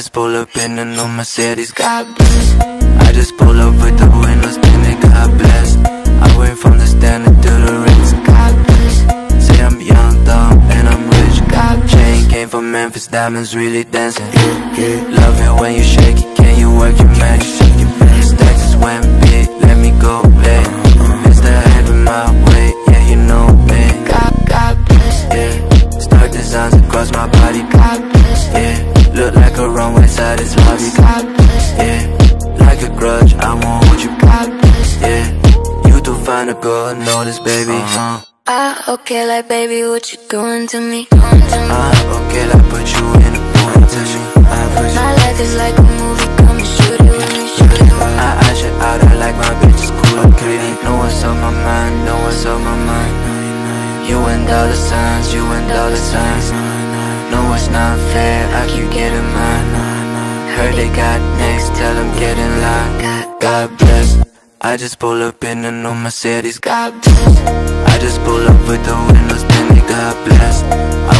just pull up in a new Mercedes, God bless. I just pull up with the windows tinted, God bless. I went from the standard to the Ritz, God bless. Say I'm young, dumb, and I'm rich, God bless. Chain came from Memphis, diamonds really dancing. Love it when you shake it, can you work your magic? Stacks just went big, let me go play. Mr. Having my way, yeah, you know me. God bless, yeah. Star designs across my body, God bless, yeah. Look like a runway side is lobby, God bless, yeah. Like a grudge, I won't hold you, God bless, yeah. You too fine to go unnoticed, baby. Okay, like baby, what you doing to me? Okay, like put you in a pool, touch you. My life is like a movie, come and shoot it with me, shoot it with me. I should out, I like my bitches cool and pretty. Know what's on my mind, know what's on my mind. You and dollar signs, you and dollar signs. No, it's not fair, I keep getting mine. Heard they got next, tell them get in line. God bless. I just pull up in a new Mercedes, God bless. I just pull up with the windows tinted, God bless.